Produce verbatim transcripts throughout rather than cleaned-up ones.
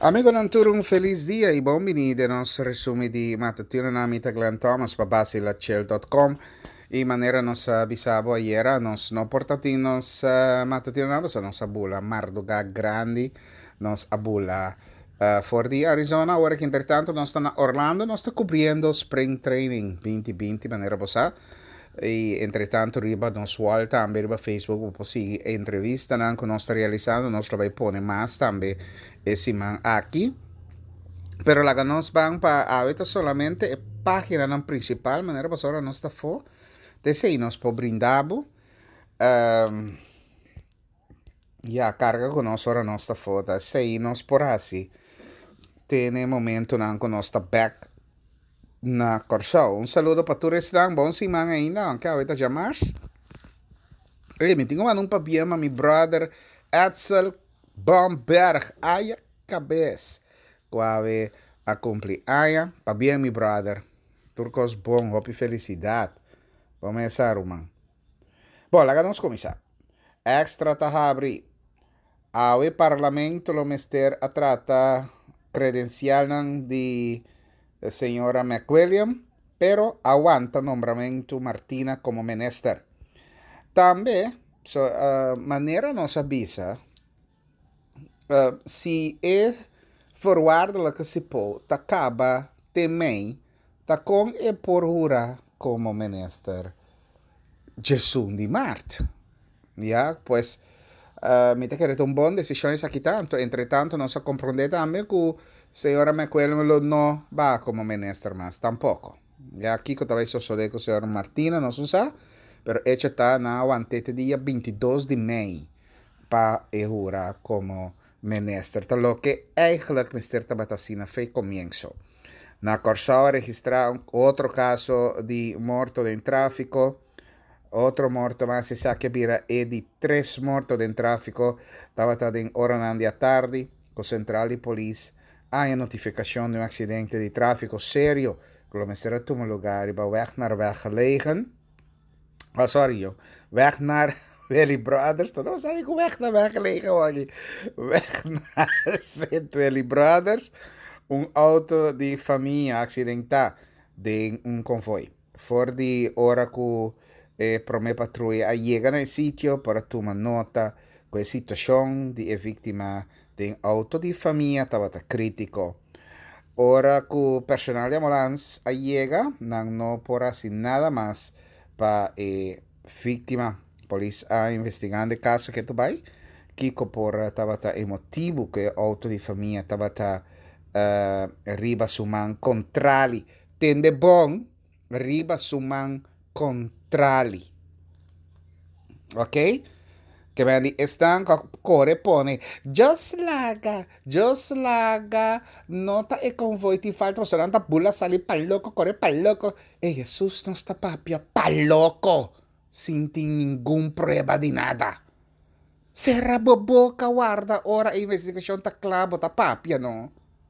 Amigo Nanturo, un feliz dia e bem-vindo ao nosso resumo de matutino na mita Glenn Thomas para basilachel ponto com e maneira nos avisava ieri nos no portatinos uh, matutino na basa nos abula Marduga Grandi nos abula uh, for di Arizona ora che intanto nos sta a Orlando nos sta copriendo Spring Training vinte vinte maneira bosa e entretanto riba nos vuole também riba Facebook po si entrevista anche nos sta realizzando nos lo vai pone mas também esse man aqui pero la que nos van para ahorita solamente página não principal maneira para ahora nos está fo de sei nos po brindabo um, ya carga con nos ora nos está fo da sei nos por assim tem momento não con nos está back na Corsão. Um saludo para todos dan bom semana ainda aunque ahorita chamar e me tenho um papiama mi brother Edsel Bomberg, aya cabeça. Quave a cumprir aya, pa bem, meu brother. Turcos bom, hope felicidade. Vamos começar, man. Bom, lá vamos começar. Extra tahabri. Awe parlamento lo mester a trata credencial de senhora McWilliam, pero aguanta nombramento Martina como minister. Também, so, uh, maneira nos avisa. Uh, se é forward la que se pode, ta acaba também, ta com e por hura como minister Jesus de Marte. Ya, pues, uh, me te querer um bom decisões aqui tanto, entretanto, nós a compreender também que a senhora McQuillan não vai como minister, mas tampouco. Ya, aqui que talvez eu sou de que a senhora Martina não usa, pero ela está na antete dia vinte e dois de maio para errar como minister, lo que eigenlijk minister Tabatasina fez comienzo. Na Corsao registrar outro caso de morto em tráfico, outro morto, mas se sabe que vira é de três mortos em tráfico, estava em hora da tarde, com central de polícia, há a notificação de um acidente de tráfico sério, que o minister a um lugar e weg naar weg gelegen, oh sorry joh, weg naar Valley Brothers, tu não sabe como é que está gelegen hoje. Weg naar Saint Valley Brothers, um auto de família acidental de um convoy. For de hora que eh, prome patrulha chega no sítio para tomar nota com a situação de a vítima de um auto de família estava crítico. Hora que o personal de ambulância chega, não, não por assim nada mais para eh, vítima. Polícia a investigando o caso que tu vai, que por estava emotivo que o auto de família estava uh, riba suman contrali, tende bom riba suman contrali, ok? Que vem estão core pone just laga, just laga, nota e convoy ti falta você não tá bula sali pa louco, core pa louco, e Jesus não está papia pa louco. Sem nenhum prova de nada. Será boboca, guarda, ora a investigação tá claro, tá papia, não?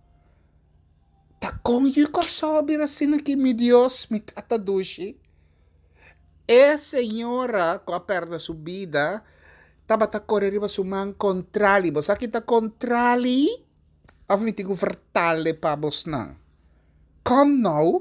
Tá com o que sobe assim aqui, meu Deus, me tata duche. E senhora, com a perna subida, tava tá correndo para sumar contrali, você aqui tá contrali? Avni tigo vertale pa bos não. Como não?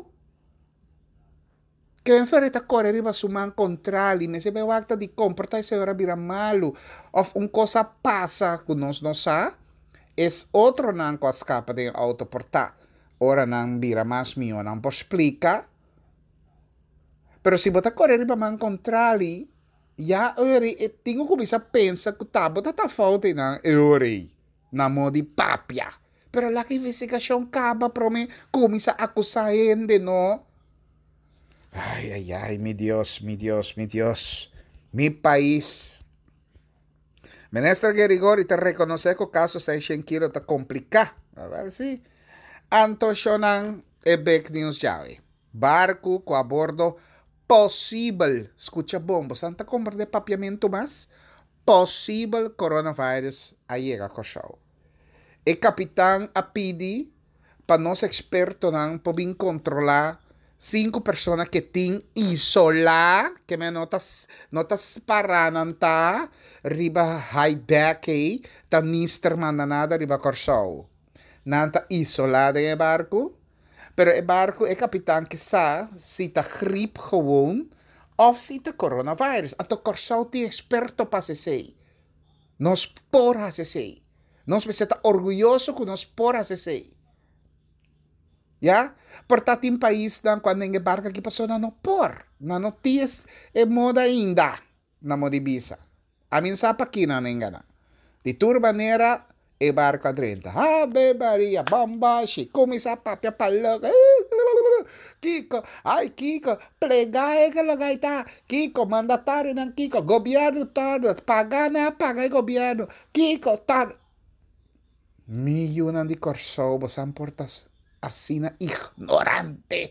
Que enferre ta corre riba suman contrali, me se be wakta di comporta se ora bira malu, of un cosa passa con nos no sa, es otro nan ko escapa de auto porta, ora nan bira mas mio nan po explica, pero si bota corre riba man contrali, ya ori, e tingo comincia pensa que tá bota ta falta nan e ori, na modi papia, pero la que investigação caba pro me comincia acusar ende no. Ay, ay, ay, mi Dios, mi Dios, mi Dios, mi país. Ministro Gerigori te reconoce que o caso se cien kilo te complica. A ver si. Anto shonan e back news jawe. Barco com a bordo possível. Escucha bombo. Santa compra de papiamento mas. Possível coronavirus a llega a show. E capitão a pedi para nós experto nan po bin controlar cinco pessoas que tem isolar, que me notas notas parananta, riba high back aí, tá nister mandanada riba corsau. nanta isolado em barco, pero o barco é capitão que sa se tá gripe gewoon of se tá coronavírus. A to corsau ti experto para se sei. Nós porra se sei. Nós precisa orgulhoso que nós porra se sei. Ya? Portanto, em país dan quando em barco que passou na no por, na notícias é moda ainda na modibisa. A mim sabe aqui na engana. De turbaneira e barco a trinta. Ave Maria, bomba, come sa papia paloca. Kiko, ai Kiko, plegai que lugar tá. Kiko, mandatário ng Kiko, governo todo, pagar na pagar governo. Kiko, tar. Milhão de corso, você importas assim ignorante.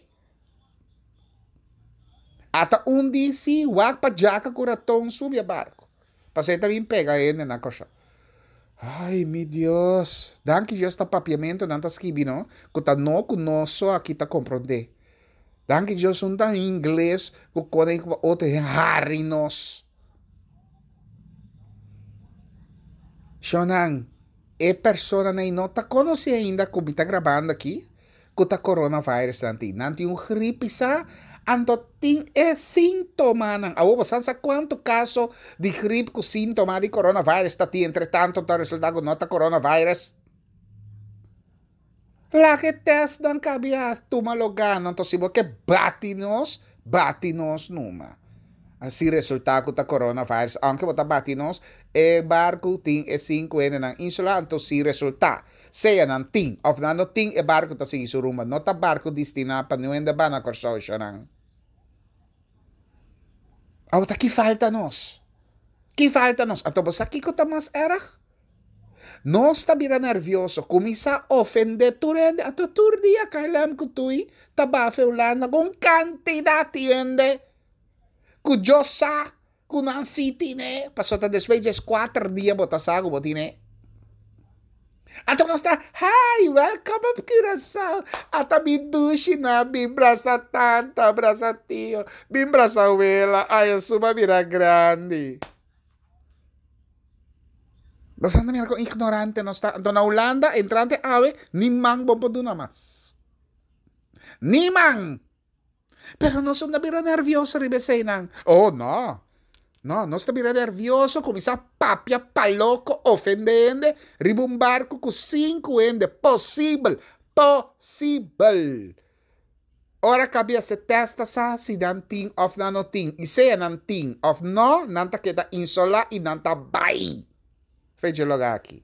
Ata um disse, wag pa jaca curatong subi a barco. Pasay também pega ele na corso. Ai, meu Deus. Dan que Deus está papiamento, não está escrevendo, que está não conosco aqui está compreender. Dan que Deus não está em inglês, que quando outro harry nos. Shonan, é persona na não está conhecendo ainda como está gravando aqui, que está coronavírus nanti. Nanti um gripe sa, ando tem é sintoma nang. Awo, basan sa quanto caso de gripe com sintoma de coronavírus está ti, entretanto, tá resultado não está coronavírus. Lá que test dan cabias tumalogano, então se você bate nos, bate nos numa. Assim resultado da coronavírus, aunque você bate nos, e barco tem e cinco ene ng insula, então se resulta. Seja ng ting, of na no ting e barco ta sige suruma, no ta barco destina pa nuenda ba na korsaw siya nang. Aw, ta que falta nos? Que falta nos? Ato ba sa kiko ta mas erach? Nós tá bira nervioso, começa a ofender turende, ato tur dia kailam kutui, tabafe ulana kung kantidad tiende. Kujosa, kunang city ne, pasota después just quatro dias botasago botine. Ato nós tá, hi, welcome up Curaçao. Ata bidushi na, bimbrasa tanta, abraça tio, bimbrasa abuela, ay, suma mira grande. Bastante mira ko ignorante no está. Ando na Holanda, entrante ave, ni mang bombo do namas. Ni mang! Pero no son na bira nervioso ribesay nang. Oh, no. No, no está bira nervioso, começa papia paloco, ofendende, ribumbarco com cinco ende. Possível. Possível. Ora cabia se testa sa si dan ting of na no ting. I se nan ting of no, nanta kita insola i nanta bai. Fece logo aqui.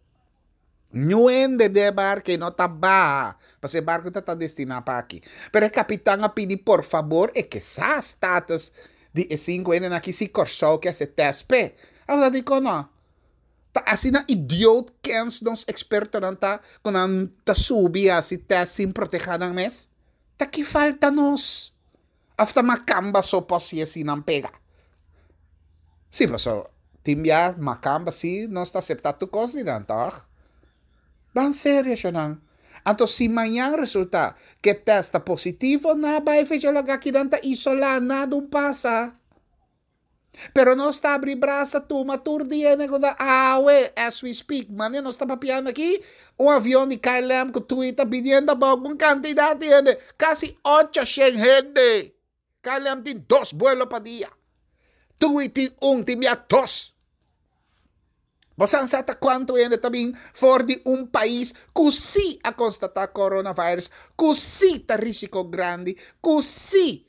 Nuende de bar que não tá ba. Parce barco tá tá destinado para aqui. Pero o capitão a pedir por favor é que sa status de cinco ene aqui se corso que se tespe. Agora digo não. Tá assim na idiot kens nos experto não tá quando não tá subi a se test sem proteger ng mes. Tá que falta nos. After macamba so posi assim não pega. Sim, pessoal. Timbia, macamba, si, não está aceptado coisa, não, tá? Bem sério, siya nang. Então, se amanhã resulta que testa positivo, na vai fechar logo aqui, não está isolado, nada um passa. Pero não está abrir braça, tuma, turdia, negoda, ah, we, as we speak, mano, não está papiando aqui, um avião de K L M que tu está pedindo alguma quantidade, gente, quase ocho gente. K L M tem dois vuelos para dia. Tu tem um, tem dois. Você não sabe quanto é também for de um país que sim a constatar coronavírus, que sim está risco grande, que sim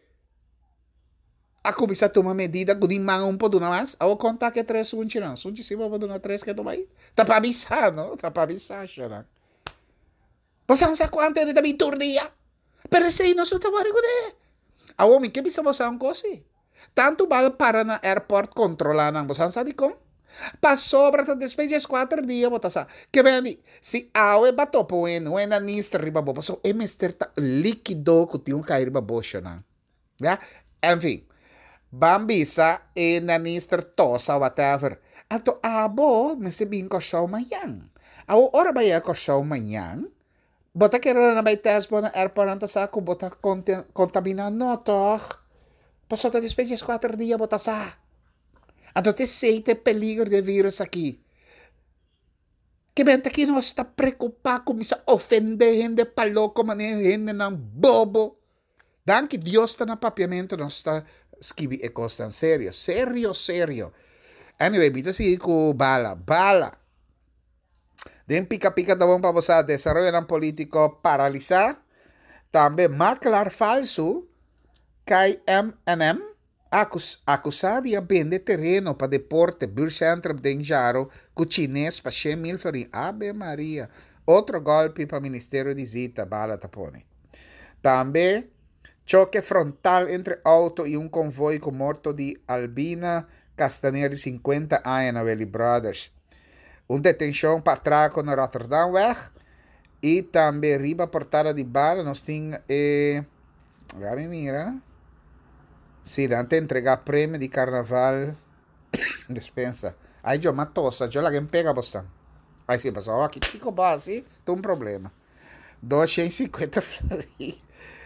a começar a tomar medida que nem um pouco mais, ao contar que é três sunchi não, sunchi se vai dar três que tomar aí, tá para avisar, não? Tá para avisar, não? Você não sabe quanto é também por dia, pero se aí não se tomar recolher. A homem que bisa você um coisa? Tanto vale para na airport controlar não, você não sabe como? Passou para despedidas quatro dias, botasa. Que bem, se a ue bato po en, o na nistra riba bo, so é mister ta líquido que tinha cair riba bo siya na. Ya, enfim, bambisa e na nistra tosa whatever. Ato abo, me se bin ko siya mayang. Awo ora ba ya ko siya mayang? Bota que era na bay test po na airport anta sa ko bota contaminado no toch. Passou ta despedidas quatro dias, botasa. Então, te sei, tem peligro de vírus aqui. Que benta que não está preocupado com isso, ofender gente para louco, maneira gente não bobo. Dan que Deus está no papiamento, não está escrevi e costa sério, sério, sério. Anyway, bita seguir com bala, bala. Den pica-pica da bom para você, desarrollo ng político paralisar. Também maclar falso, kay M and M, acus, acusado de vender terreno para deporte, Burcentro de Jaro, com chinês para cem mil farin. Ave Maria. Outro golpe para o Ministério de Zita, bala tapone. Também, choque frontal entre auto e um convoy com morto de Albina Castanheira, cinquenta anos, na Valley Brothers. Uma detenção para atraco na Rotterdam weg. E também riba portada de bala, nós temos, eh, agora mira, se dante entregar prêmio de carnaval, dispensa. Aí eu matosa, eu lá quem pega bastante. Aí se passou, aqui, Kiko base, tem um problema. duzentos e cinquenta flori.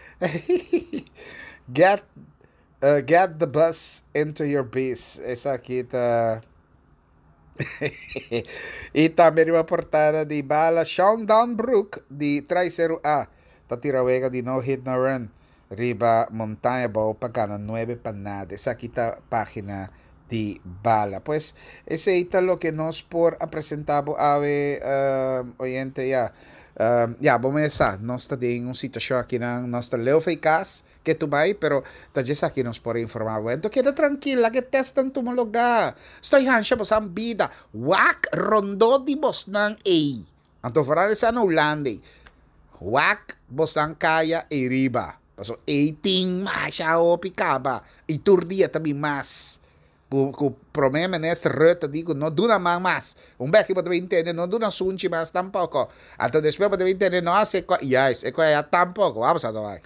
Get, uh, get the bus into your base. Essa aqui tá... E também uma portada de bala Sean Downbrook de três zero A. Tá tirawega de no hit no run. Riba montanha boa pagana nueve para nada. Essa aqui tá página de bala. Pues ese es lo que nos por apresentado a uh, oyente ya. Uh, ya, vamos a nós está em uma situação aqui na nossa leu eficaz que tu vai, pero ta just aqui nos por informar. Então queda tranquila que testan tu lugar. Estou hansya po sa vida. Wak rondo di bos ng A. Anto farali sa Holanda. Wak bos ng kaya e riba. Paso eighteen masya o pikaba. Iturdia tabi mas. Ku, ku problema nesta ruta digo no dura más más un vecchio poteva intendere no dura sunci más tampoco altro después poteva intendere no hace qua yes e qua tampoco vamos a tomar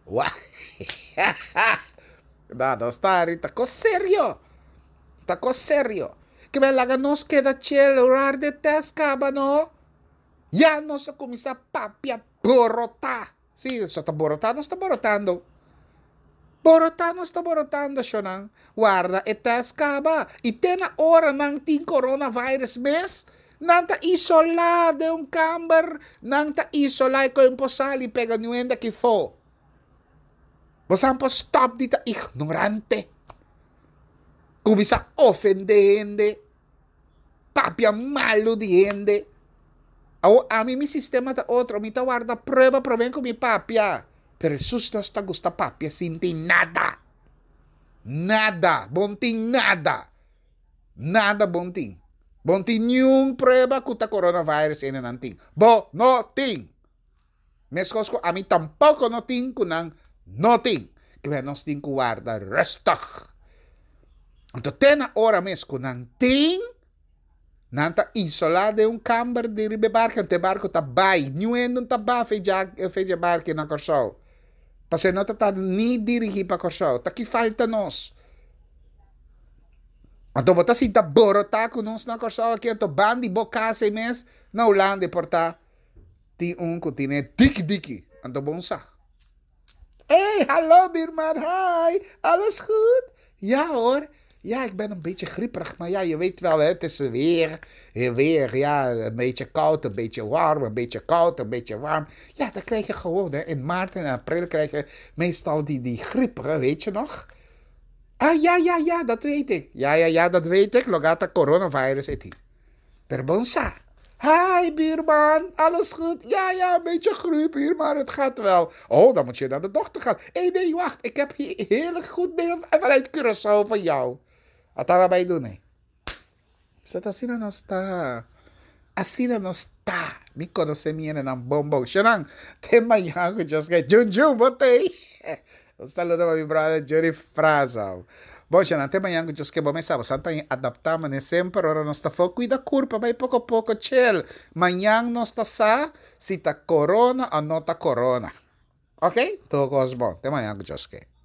no no sta rita co serio sta co serio che bella che nos queda cielo orar de tescaba no ya no se comienza papia borota sì sta borotando sta borotando Borotando está borotando siya nang guarda etas ka ba? Itena ora ng ting coronavirus mes? Nang ta isola de un camber, nang ta isola ko yung posali pega nuenda ki fo. Basan po stop dita ignorante. Kumisa ofendende. Papia malo diende. Aw, ami mi sistema ta otro, mi ta guarda prueba proven ko mi papia. Pero Jesus no está gusta papia sinti nada. Nada. Bonting nada. Nada bonting. Bonting yung prueba kuta coronavirus ina nanting. Bo, no ting. Meskos ko, ami tampoco no ting kunang no ting. Kaya nos ting kuwarda restak. Anto tena ora mes kunang ting. Nanta isola de un camber di ribe barca. Ante barco tabay. Nuendo un taba feja, feja barca na corso. Kasi não está nem dirigir para corso. Tá que falta nós. Então bota assim tá borota com nós na corso aqui. Então bandi bocase mes na Holanda porta. Ti um que tem dik diki. Então bom sa. Hey, hallo Birman, hi. Alles goed? Ja hoor. Ja, ik ben een beetje grieperig, maar ja, je weet wel, hè, het is weer, weer, ja, een beetje koud, een beetje warm, een beetje koud, een beetje warm. Ja, dat krijg je gewoon, hè. In maart en april krijg je meestal die, die griep, hè, weet je nog? Ah, ja, ja, ja, dat weet ik. Ja, ja, ja, dat weet ik. Logata coronavirus, eti. Per bonsa. Hi, buurman, alles goed? Ja, ja, een beetje griep hier, maar het gaat wel. Oh, dan moet je naar de dokter gaan. Hé, hey, nee, wacht, ik heb hier heerlijk goed nieuws vanuit Curaçao van jou. Wat gaan we bij doen, hè? Zo, assim não está. Assim não está. Me conhece minha na bombom. Xanang, tem manhã que eu já Jun Jun, botei. Um saludo para meu brother Johnny Frazal. Bom, Xanang, tem manhã que eu já bom, sabe? Santa adaptamos, né? Sempre, ora nós está foco. Cuida curva, vai pouco a pouco, chill. Manhã nós está sa, se tá corona ou não tá corona. Ok? Tudo coisa bom. Tem manhã que eu já